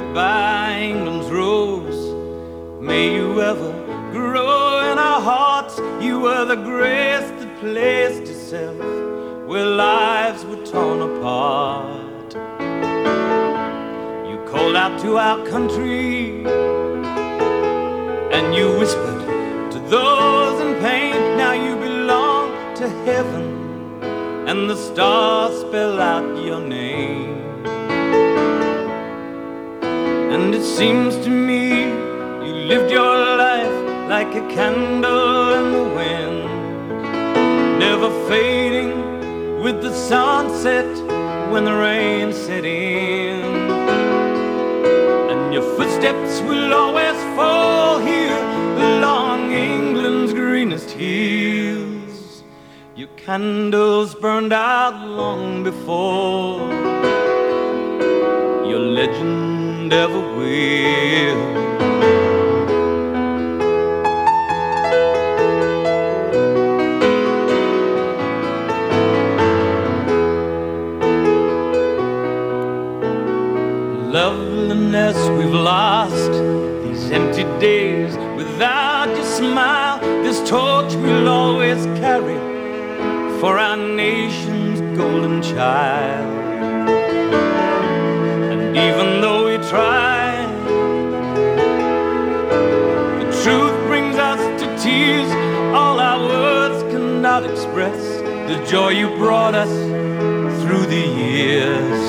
Goodbye, England's rose. May you ever grow in our hearts. You were the grace that placed itself where lives were torn apart. You called out to our country and you whispered to those in pain. Now you belong to heaven and the stars spell out your name. And it seems to me you lived your life like a candle in the wind, never fading with the sunset when the rain set in. And your footsteps will always fall here along England's greenest hills. Your candles burned out long before your legend ever will. Loveliness we've lost, these empty days without your smile, this torch we'll always carry for our nation's golden child. And even though we try, the truth brings us to tears. All our words cannot express the joy you brought us through the years.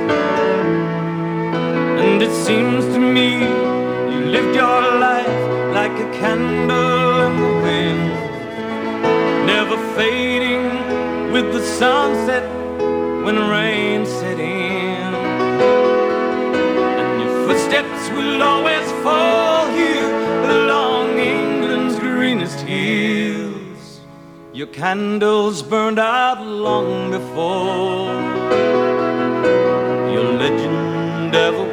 And it seems to me you lived your life like a candle in the wind, never fading with the sunset when the rain set in. And your footsteps will always fall here along England's greenest hills. Your candles burned out long before your legend ever will.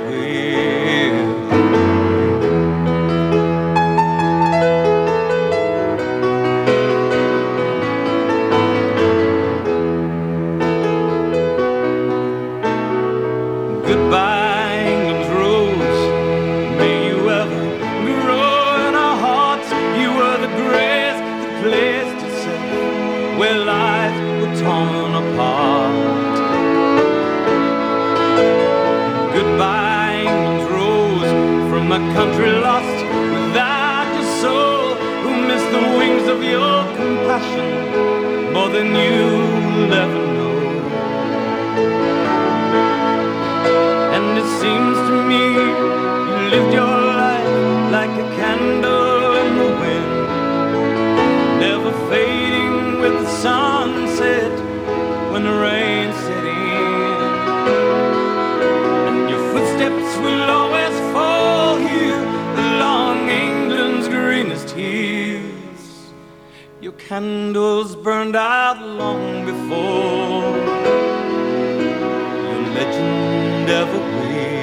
Goodbye, England's rose. May you ever grow in our hearts. You were the grace that placed itself where lives were torn apart. Goodbye, England's rose, from a country lost without your soul, who missed the wings of your compassion more than you'll ever know. And it seems to me you lived your life like a candle in the wind, never fading with the sunset when the rain set in. And your footsteps will always fall here along England's greenest hills. Your candles burned out long before your legend ever will.